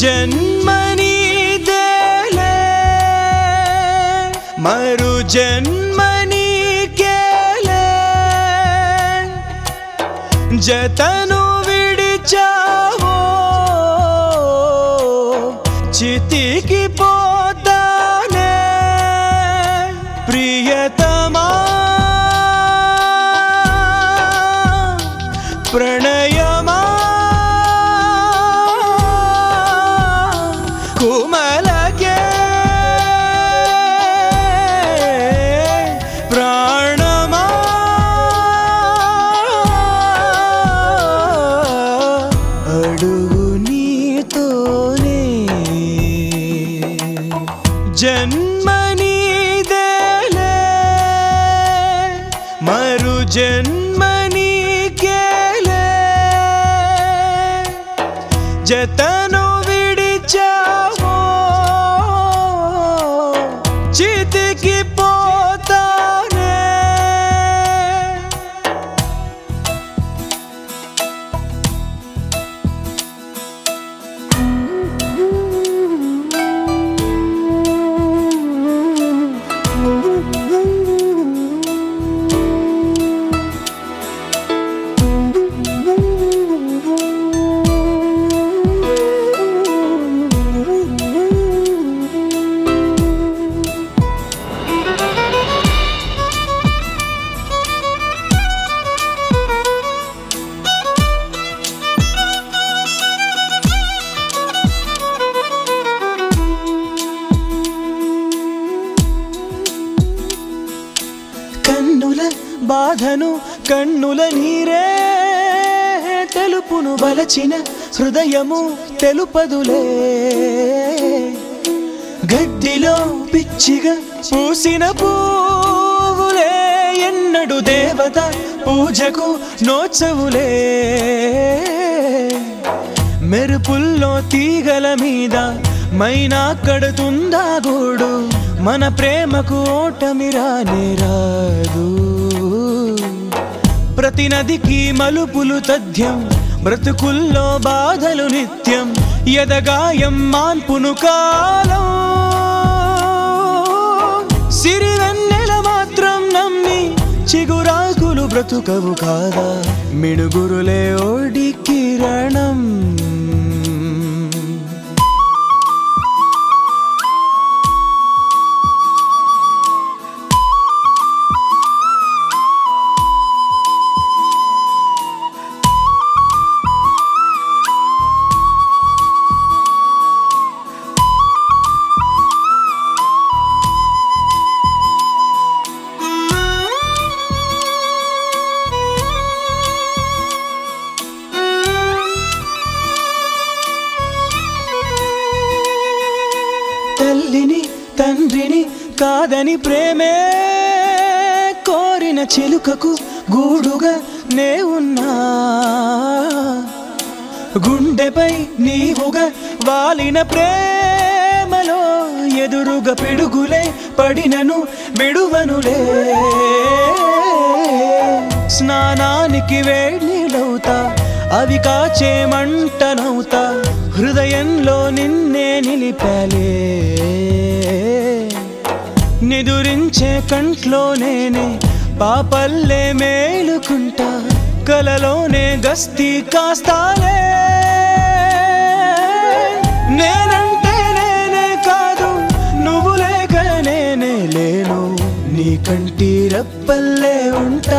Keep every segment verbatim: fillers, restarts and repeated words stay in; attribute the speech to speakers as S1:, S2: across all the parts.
S1: జన్మ నీదేలే మరు జన్మ నీకేలే జతను విడిచావో చితికి పోతానే ప్రియతమా ప్రణయమా కుమలకే ప్రాణమా అడుగు నీతోనే జన్మ నీదేలే మరు జన్మ నీకేలే జతను విడిచావో చితికి పోతానే కన్నుల బాధను కన్నుల నీరే తెలుపును వలచిన హృదయము తెలుపదులే గడ్డిలో పిచ్చిగా పూసిన పువ్వులే ఎన్నడు దేవత పూజకు నోచవులే మెరుపుల్లో తీగల మీద మైనా కడుతుందా గూడు మన ప్రేమకు ఓటమి రానే రాదు ప్రతి నదికి మలుపులు తథ్యం బ్రతుకుల్లో బాధలు నిత్యం ఎదగాయం మాన్పును కాలం సిరివెన్నెల మాత్రం నమ్మి చిగురాకులు బ్రతుకవు కాదా మిడుగురులే ఓడి కిరణం తల్లిని తండ్రిని కాదని ప్రేమే కోరిన చిలుకకు గూడుగా నే ఉన్నా గుండెపై నీవుగా వాలిన ప్రేమలో ఎదురుగా పిడుగులే పడినను విడువనులే స్నానానికి వేడినవుతా అవి కాచే మంటనవుతా హృదయంలో నిన్నే నిలిపాలే నిదురించే కంట్లో నేనే పాపల్లే మేలుకుంటా కలలోనే గస్తీ కాస్తాలే నేనంటే నేనే కాదు నువ్వు లేక నేనే లేను నీ కంటి రెప్పల్లే ఉంటా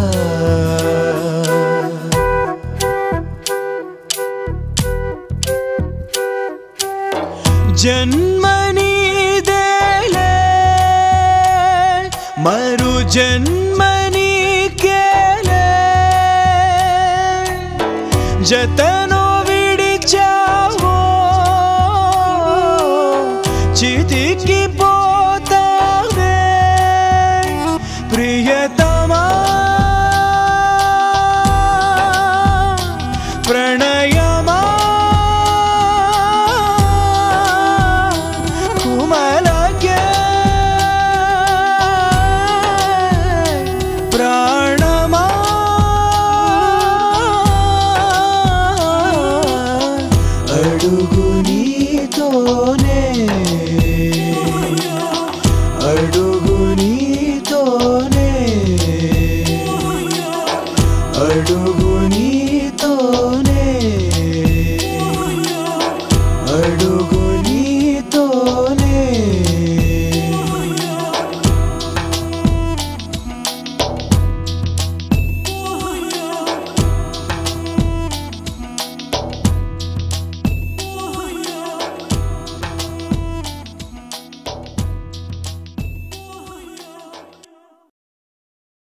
S1: జన్మ నీదేలే మరు జన్మ నీకేలే జతను విడిచావో చితికి పోతావే ప్రియత